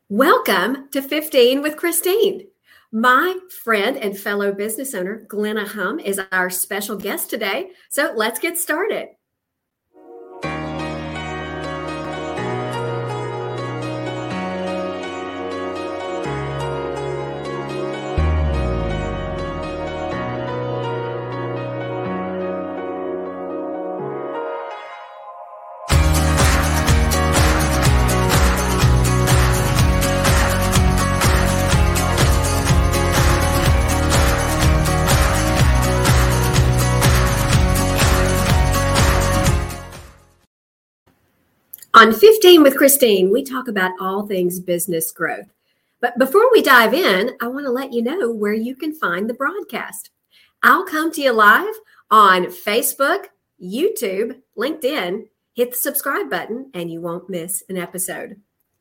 Welcome to 15 with Christine. My friend and fellow business owner, Glenna Hum, is our special guest today. So let's get started. On 15 with Christine, we talk about all things business growth. But before we dive in, I want to let you know where you can find the broadcast. I'll come to you live on Facebook, YouTube, LinkedIn. Hit the subscribe button and you won't miss an episode.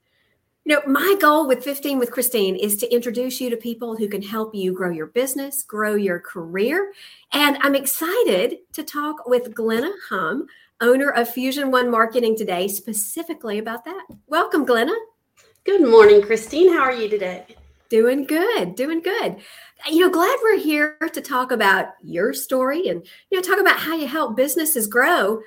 My goal with 15 with Christine is to introduce you to people who can help you grow your business, grow your career. And I'm excited to talk with Glenna Hum, owner of Fusion One Marketing today, specifically about that. Welcome, Glenna. Good morning, Christine. How are you today? Doing good. Glad we're here to talk about your story and, talk about how you help businesses grow.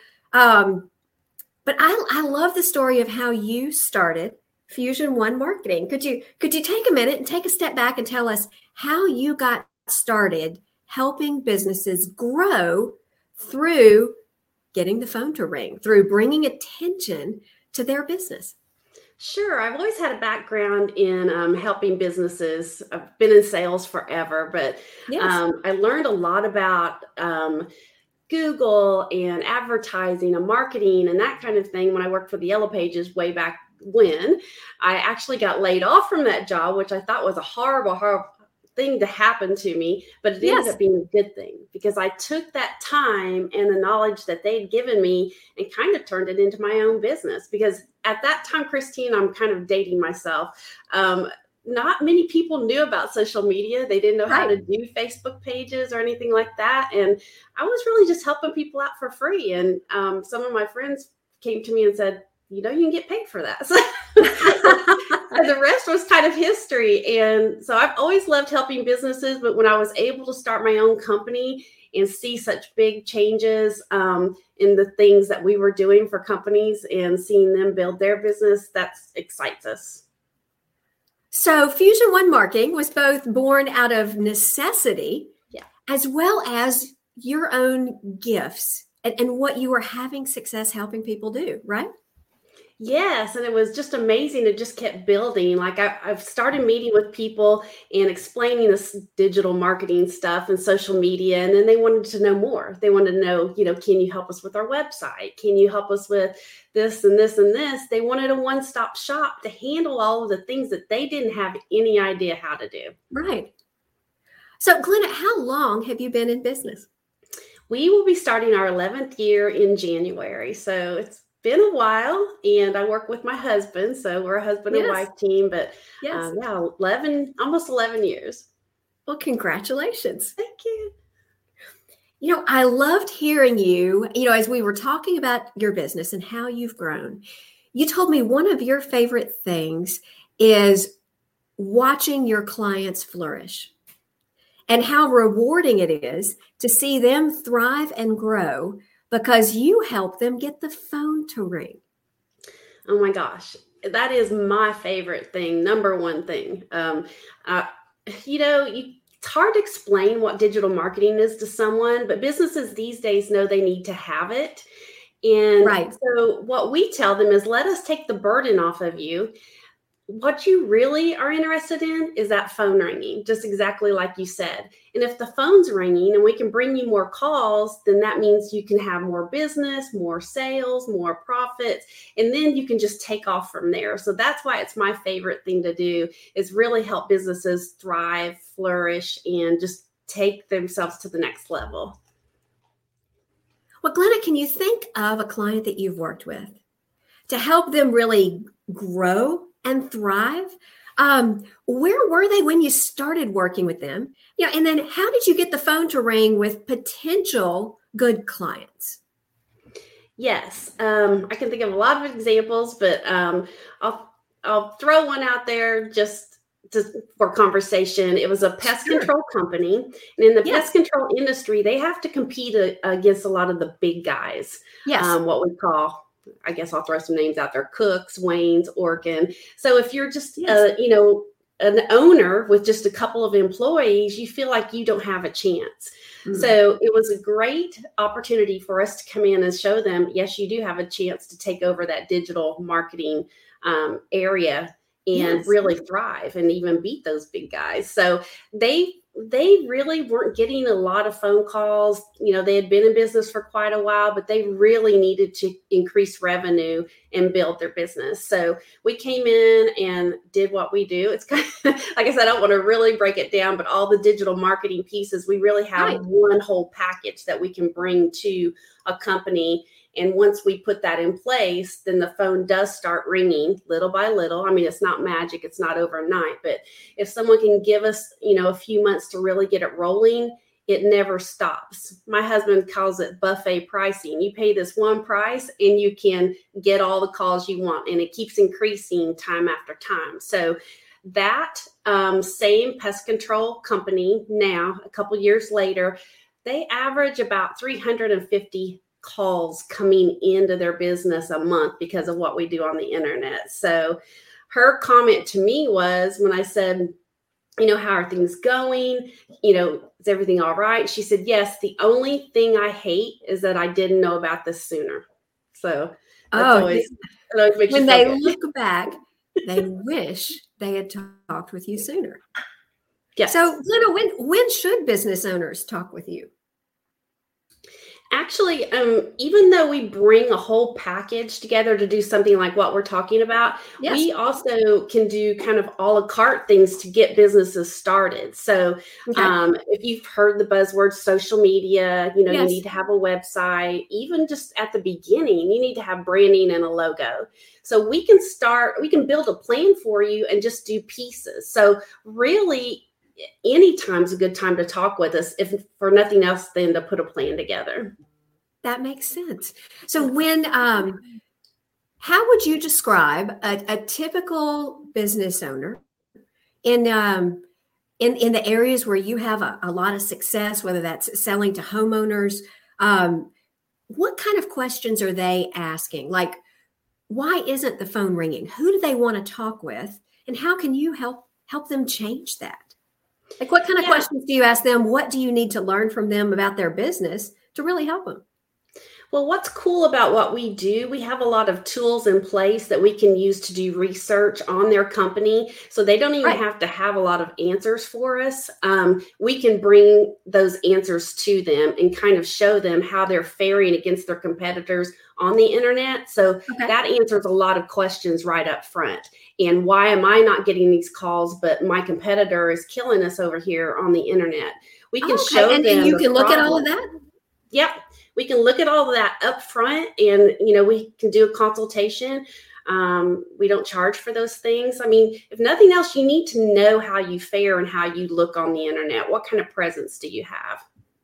But I love the story of how you started Fusion One Marketing. Could you take a minute and take a step back and tell us how you got started helping businesses grow through getting the phone to ring, through bringing attention to their business? Sure. I've always had a background in helping businesses. I've been in sales forever, but Yes. I learned a lot about Google and advertising and marketing and that kind of thing when I worked for the Yellow Pages way back when. I actually got laid off from that job, which I thought was a horrible thing to happen to me, but it ended up being a good thing because I took that time and the knowledge that they'd given me and kind of turned it into my own business. Because at that time, Christine, I'm kind of dating myself. Not many people knew about social media. They didn't know how to do Facebook pages or anything like that. And I was really just helping people out for free. And some of my friends came to me and said, you can get paid for that. So the rest was kind of history. And so I've always loved helping businesses. But when I was able to start my own company and see such big changes in the things that we were doing for companies and seeing them build their business, that excites us. So Fusion One Marketing was both born out of necessity, as well as your own gifts and what you were having success helping people do, right? Yes. And it was just amazing. It just kept building. Like I've started meeting with people and explaining this digital marketing stuff and social media. And then they wanted to know more. They wanted to know, can you help us with our website? Can you help us with this and this and this? They wanted a one-stop shop to handle all of the things that they didn't have any idea how to do. Right. So Glenna, how long have you been in business? We will be starting our 11th year in January. So it's been a while, and I work with my husband, so we're a husband and wife team, but 11 years. Well, congratulations. Thank you. I loved hearing you, as we were talking about your business and how you've grown. You told me one of your favorite things is watching your clients flourish and how rewarding it is to see them thrive and grow because you help them get the phone to ring. Oh my gosh. That is my favorite thing. Number one thing. It's hard to explain what digital marketing is to someone, but businesses these days know they need to have it. And so what we tell them is let us take the burden off of you. What you really are interested in is that phone ringing, just exactly like you said. And if the phone's ringing and we can bring you more calls, then that means you can have more business, more sales, more profits, and then you can just take off from there. So that's why it's my favorite thing to do is really help businesses thrive, flourish, and just take themselves to the next level. Well, Glenna, can you think of a client that you've worked with to help them really grow and thrive? Where were they when you started working with them? And then how did you get the phone to ring with potential good clients? Yes, I can think of a lot of examples, but I'll I'll throw one out there for conversation. It was a pest control company. And in the pest control industry, they have to compete against a lot of the big guys. Yes. What we call, I guess I'll throw some names out there, Cooks, Wayne's, Orkin. So if you're just, an owner with just a couple of employees, you feel like you don't have a chance. So it was a great opportunity for us to come in and show them, yes, you do have a chance to take over that digital marketing area and really thrive and even beat those big guys. So they really weren't getting a lot of phone calls. They had been in business for quite a while, but they really needed to increase revenue and build their business. So we came in and did what we do. It's kind of, like I said, I don't want to really break it down, but all the digital marketing pieces, we really have one whole package that we can bring to a company. And once we put that in place, then the phone does start ringing little by little. I mean, it's not magic. It's not overnight. But if someone can give us, a few months to really get it rolling, it never stops. My husband calls it buffet pricing. You pay this one price and you can get all the calls you want. And it keeps increasing time after time. So that same pest control company now, a couple years later, they average about 350 calls coming into their business a month because of what we do on the internet. So her comment to me was, when I said, how are things going? Is everything all right? She said, yes, the only thing I hate is that I didn't know about this sooner. So when they look back, they wish they had talked with you sooner. Yes. So Glenna, when should business owners talk with you? Actually, even though we bring a whole package together to do something like what we're talking about, we also can do kind of a la carte things to get businesses started. So if you've heard the buzzword social media, you need to have a website. Even just at the beginning, you need to have branding and a logo. So we can build a plan for you and just do pieces. So really, anytime's a good time to talk with us, if for nothing else than to put a plan together. That makes sense. So when, how would you describe a typical business owner in the areas where you have a lot of success, whether that's selling to homeowners? What kind of questions are they asking? Like, why isn't the phone ringing? Who do they want to talk with? And how can you help them change that? Like, what kind of questions do you ask them? What do you need to learn from them about their business to really help them? Well, what's cool about what we do, we have a lot of tools in place that we can use to do research on their company. So they don't even have to have a lot of answers for us. We can bring those answers to them and kind of show them how they're faring against their competitors on the internet. So that answers a lot of questions right up front. And why am I not getting these calls, but my competitor is killing us over here on the internet? We can show them. And you can look at all of that? Yep. We can look at all of that up front, and, we can do a consultation. We don't charge for those things. I mean, if nothing else, you need to know how you fare and how you look on the internet. What kind of presence do you have?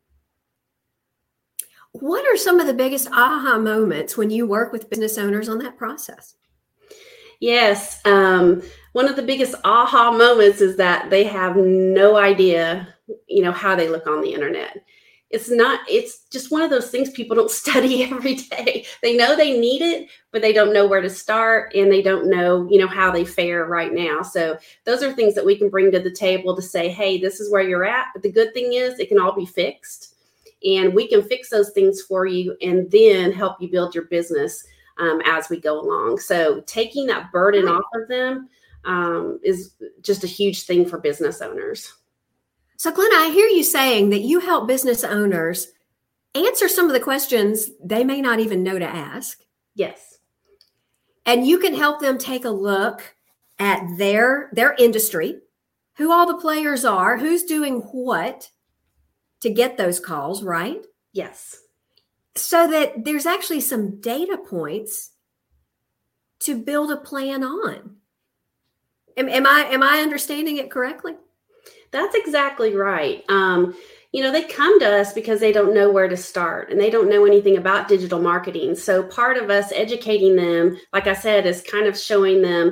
What are some of the biggest aha moments when you work with business owners on that process? Yes. One of the biggest aha moments is that they have no idea, how they look on the internet. It's just one of those things people don't study every day. They know they need it, but they don't know where to start, and they don't know, how they fare right now. So those are things that we can bring to the table to say, hey, this is where you're at. But the good thing is it can all be fixed, and we can fix those things for you and then help you build your business as we go along. So taking that burden off of them is just a huge thing for business owners. So, Glenna, I hear you saying that you help business owners answer some of the questions they may not even know to ask. Yes. And you can help them take a look at their industry, who all the players are, who's doing what to get those calls, right? Yes. So that there's actually some data points to build a plan on. Am I understanding it correctly? That's exactly right. They come to us because they don't know where to start and they don't know anything about digital marketing. So part of us educating them, like I said, is kind of showing them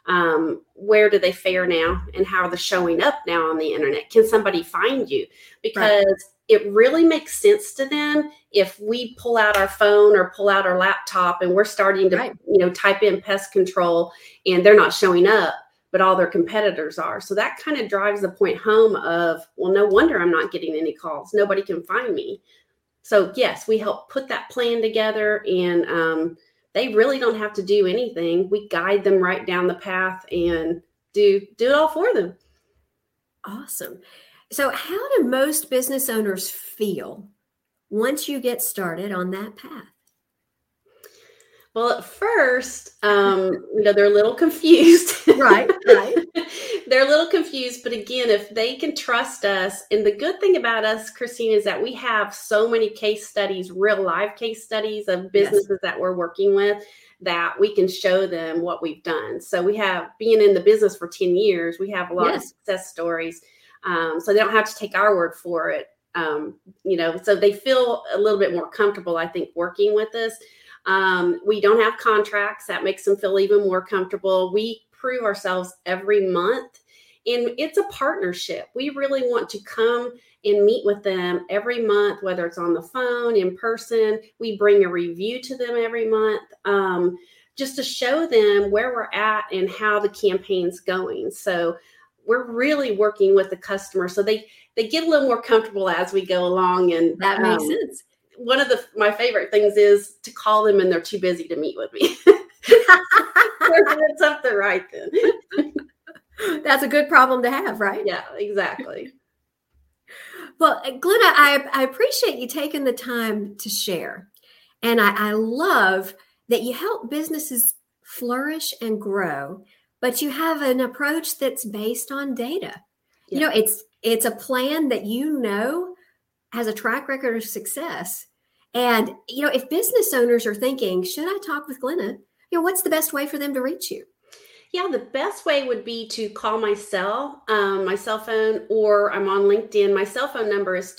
Where do they fare now, and how are they showing up now on the internet? Can somebody find you? Because it really makes sense to them if we pull out our phone or pull out our laptop and we're starting to, type in pest control and they're not showing up, but all their competitors are. So that kind of drives the point home of, well, no wonder I'm not getting any calls. Nobody can find me. So yes, we help put that plan together, and they really don't have to do anything. We guide them right down the path and do it all for them. Awesome. So how do most business owners feel once you get started on that path? Well, at first, they're a little confused. Right. They're a little confused, but again, if they can trust us, and the good thing about us, Christine, is that we have so many case studies, real live case studies of businesses that we're working with, that we can show them what we've done. So we have, being in the business for 10 years, we have a lot of success stories. So they don't have to take our word for it. So they feel a little bit more comfortable, I think, working with us. We don't have contracts. That makes them feel even more comfortable. We prove ourselves every month, and it's a partnership. We really want to come and meet with them every month, whether it's on the phone, in person. We bring a review to them every month, just to show them where we're at and how the campaign's going. So we're really working with the customer, so they get a little more comfortable as we go along. And that makes sense. One of my favorite things is to call them and they're too busy to meet with me. It's something right then. That's a good problem to have, right? Yeah, exactly. Well, Glenna, I appreciate you taking the time to share. And I love that you help businesses flourish and grow, but you have an approach that's based on data. Yeah. It's a plan that has a track record of success. And, if business owners are thinking, should I talk with Glenna? What's the best way for them to reach you? Yeah, the best way would be to call my cell phone, or I'm on LinkedIn. My cell phone number is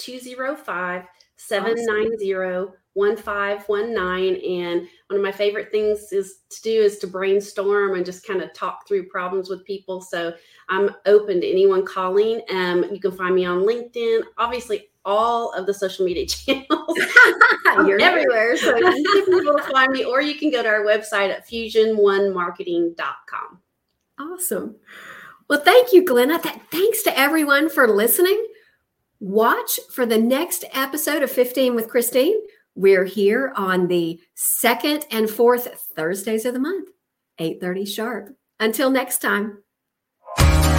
205-790-1519. And one of my favorite things is to brainstorm and just kind of talk through problems with people. So I'm open to anyone calling. You can find me on LinkedIn, obviously all of the social media channels. You're everywhere. So you can be able to find me, or you can go to our website at fusiononemarketing.com. Awesome. Well, thank you, Glenna. Thanks to everyone for listening. Watch for the next episode of 15 with Christine. We're here on the 2nd and 4th Thursdays of the month, 8:30 sharp. Until next time.